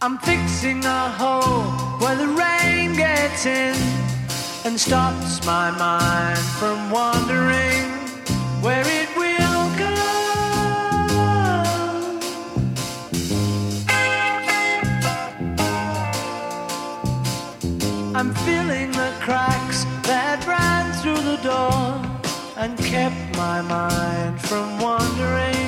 I'm fixing a hole where the rain gets in and stops my mind from wandering where it will go. I'm filling the cracks that ran through the door and kept my mind from wandering